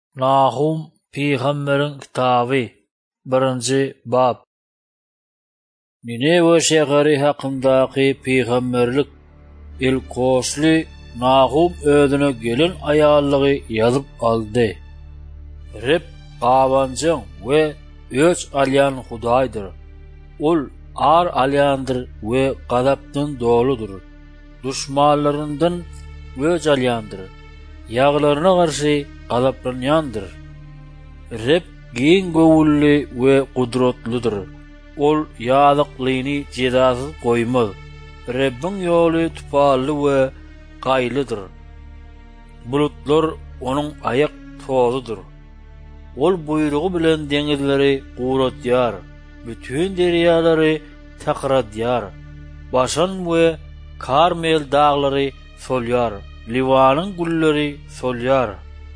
Nahum Peygamberin kitabı 1. bab. Nineve şehri hakkındaki peygamberlik ilkosli Nahum ödüne gelin ayallığı yazıp aldı. Reb qabancın ve öç alyan Hudaydır. Ol ar alyandır ve gazapdan doludur. Düşmanlarından öç alyandır. Yağlarına karşı gazaplanyandır. Reb giyin gövüllü ve kudretlidir. Ol yalıklığını cezasız koymaz. Rebbin yolu tupallı ve qaylıdır. Bulutlar onun ayak tozudur. Ol buyruğu bilen denizleri quwratyar, bütün deryaları takradyar. Başan ve Karmel dağları solyar, Livanın gulleri solyar.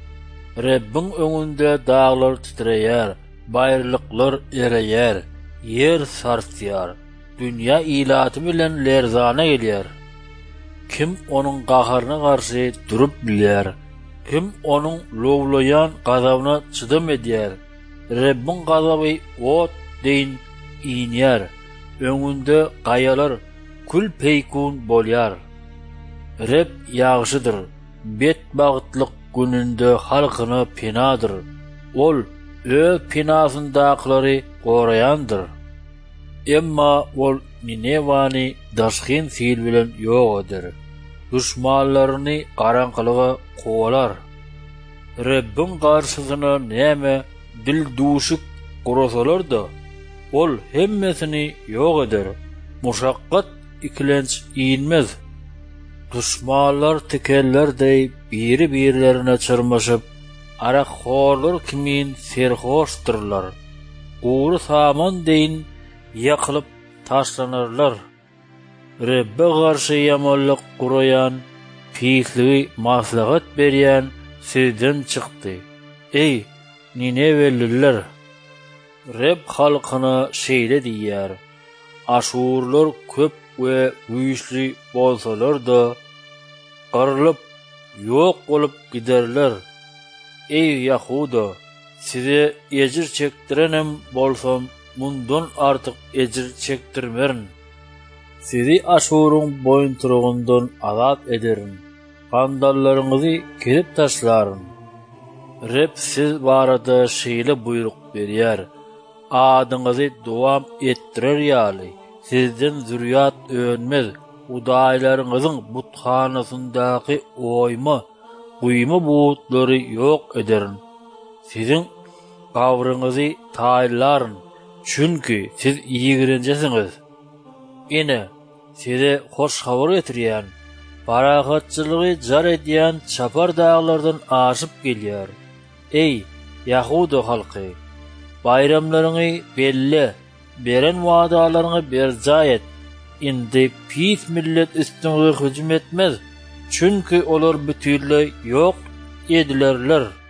Rebbin öňünde dağlar titreýär, baýrlyklar ereýär, yer sartyar, dünýä ilaty bilen lerzana gelýär. Kim onuň gaharyna garşy durup bilýär, kim onuň lowlayan gazabyna çydam edýär. Rebbin gazaby ot deýin iňýär, öňünde gaýalar kül peýkun bolýar. Reb ýagşydyr, bet bagtlyk gününde halkyny pinadır. Ol öz pinasyndaklary gorayandır. Emma ol Ninevany daşgyn fil bilen ýok eder. Düşmanlaryny garaňkylyga kowalar. Rebbin garşysyna näme dil duşuk gurasalar-da ol hemmesini ýok eder. Muşaqqat ikilenç iýilmez. Düşmanlar tekellerdeý biri-birilerine çyrmaşyp, arakxorlar kimin serhoşdyrlar. Uğru saman deyin ýakylyp taşlanarlar. Rebbe garşy ýamanlyk gurayan, pisligi maslahat berýän sizden çykdy. Ey Nineveliler! Reb halkyna şeýle diýýär. Aşurlar köp we güýçli bolsalar-da garlyp ýok bolup giderler. Ey Yahuda, size ejir çekdirenem bolsam mundan artyk ejir çekdirmerin. Sizi Aşuryň boýunturugundan azat ederin. Kandallaryňyzy kesip taşlaryn. Reb siz barada şeýle buyruk berýär. Adyňyzy dowam etdirer ýaly. Sizden zürriyat önmez. Udaýlaryňyzyň buthanasyndaky oýma, buyma butlary ýok ederin. Sizin gawryňyzy taýlaryn, çünki siz ýigrenjesiňiz. Ine size hoş habar getirýän, baragatçylygy jar edýän çapar dağlardan aşyp gelýär. Ey Yahuda halky! Bayramlaryňy belli, beren wagdalaryňy berja et. Indi pis millet üstüňe hüjüm etmez, çünki olar bütünlüğü ýok edilerler.